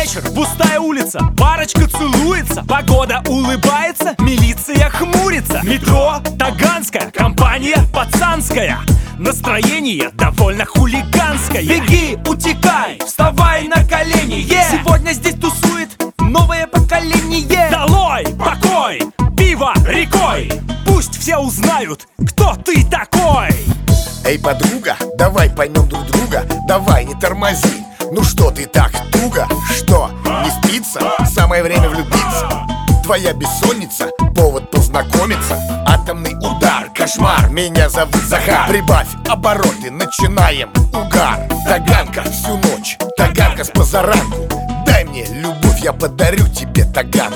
вечер, пустая улица, парочка целуется, погода улыбается, милиция хмурится. Метро Таганская, компания пацанская, настроение довольно хулиганское. Беги, утекай, вставай на колени, сегодня здесь тусует новое поколение. Долой покой, пиво рекой, пусть все узнают, кто ты такой. Эй, подруга, давай поймем друг друга, давай не тормози. Ну что ты так туго? Что, не спится? Самое время влюбиться. Твоя бессонница, повод познакомиться. Атомный удар, кошмар, меня зовут Захар. Прибавь обороты, начинаем угар. Таганка всю ночь, Таганка с позаранку. Дай мне любовь, я подарю тебе Таганку.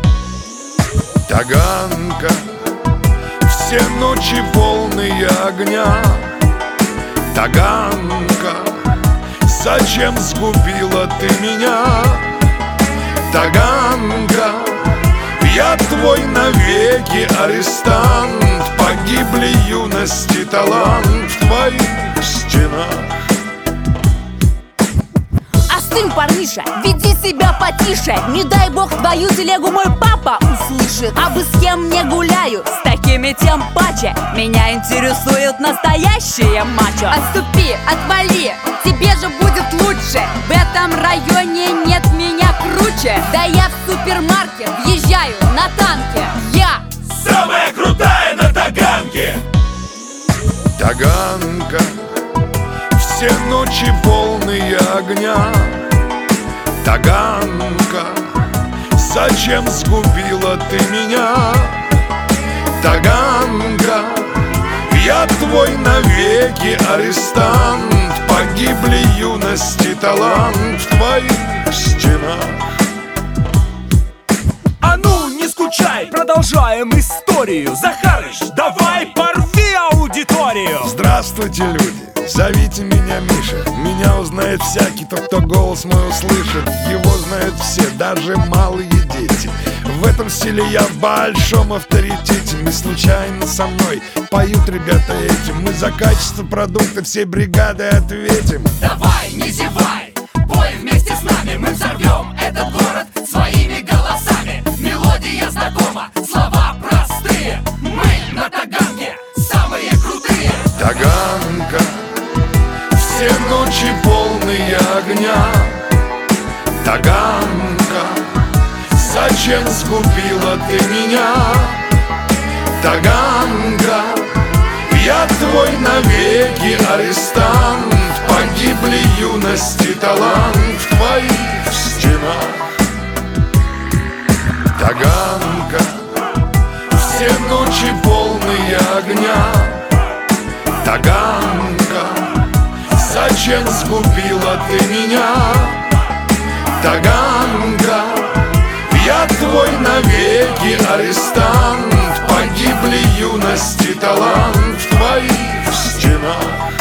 Таганка, все ночи полные огня. Таганка, зачем сгубила ты меня? Таганка, я твой навеки арестант. Погибли юность и талант в твоих стенах. Остынь, парниша, веди себя потише. Не дай бог твою телегу мой папа услышит. А бы с кем не гуляю, с такими тем паче. Меня интересует настоящее мачо. Отступи, отвали, тебе же будет лучше. В этом районе нет меня круче. Да я в супермаркет въезжаю на танке. Я самая крутая на Таганке. Таганка, все ночи полные огня. Таганка, зачем сгубила ты меня? Таганка, я твой навеки арестант. Погибли юность и талант в твоих стенах. А ну, не скучай, продолжаем историю. Захарыч, давай порви аудиторию. Здравствуйте, люди, зовите меня Миша. Меня узнает всякий, тот, кто голос мой услышит. Его знают все, даже малые дети. В этом стиле я в большом авторитете. Не случайно со мной поют ребята этим. Мы за качество продукта всей бригадой ответим. Давай, не зевай, пой вместе с нами. Мы взорвем этот город своими голосами. Мелодия знакома, слова простые. Мы на Таганке самые крутые. Таганка, все ночи полные огня. Таганка, зачем сгубила ты меня? Таганка, я твой навеки арестант. Погибли юность и талант в твоих стенах. Таганка, все ночи полные огня. Таганка, зачем сгубила ты меня? Таганка, я твой навеки арестант. Погибли юность и талант в твоих стенах.